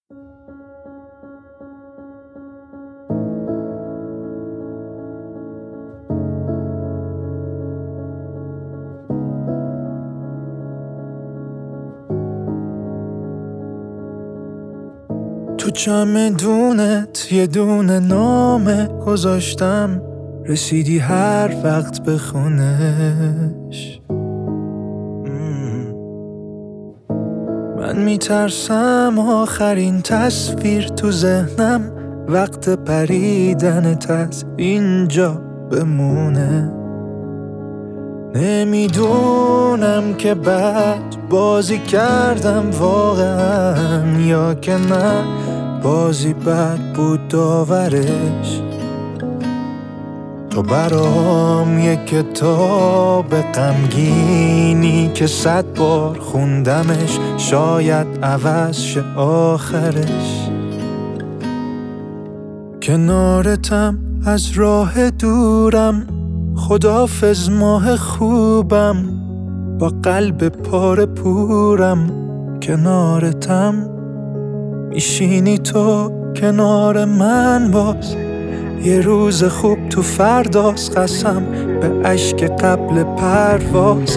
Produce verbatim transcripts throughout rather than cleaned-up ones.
تو چمدونت یه دونه نامه گذاشتم، رسیدی هر وقت بخونش. من میترسم آخرین تصویر تو ذهنم وقت پریدنت از اینجا بمونه. نمیدونم که بد بازی کردم واقعا یا که نه بازی بد بود داورش. تو برام یک کتاب غمگینی که صد بار خوندمش، شاید عوض شه آخرش. کنارتم از راه دورم، خداحافظ ماه خوبم، با قلب پاره پورم. کنارتم میشینی تو کنار من باز، یه روز خوب تو فرداست، قسم به اشک قبل پرواز.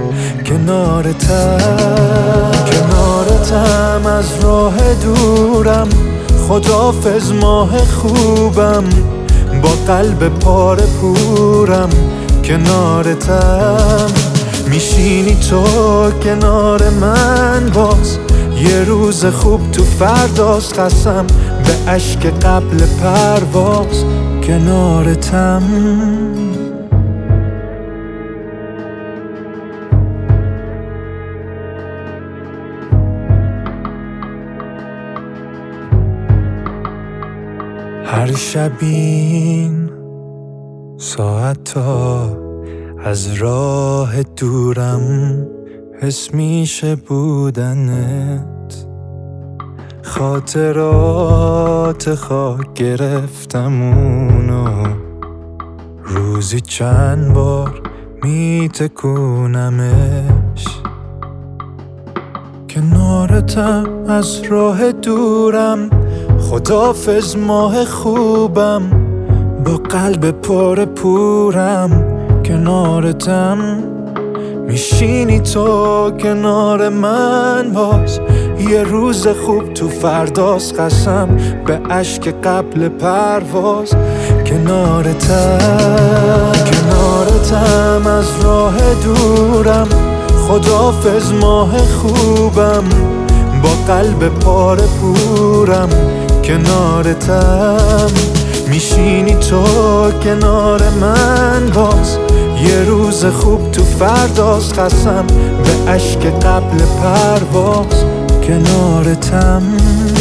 کنارتم کنارتم از راه دورم، خداحافظ ماه خوبم، با قلب پاره پورم. کنارتم میشینی تو کنار من باز، یه روز خوب تو فرداست، قسم به اشک قبل پرواز. کنارتم هر شب این ساعتا از راه دورم حس میشه بودنت. خاطرات خاک گرفتم اونو، روزی چند بار میتکونمش. کنارتم از راه دورم، خداحافظ ماه خوبم، با قلب پاره پورم. کنارتم میشینی تو کنار من باز، یه روز خوب تو فرداست، قسم به اشک قبل پرواز. کنارتم کنارتم از راه دورم، خداحافظ ماه خوبم، با قلب پاره پورم. کنارتم میشینی تو کنار من باز، یه روز خوب تو فرداست، قسم به اشک قبل پرواز. کنارتم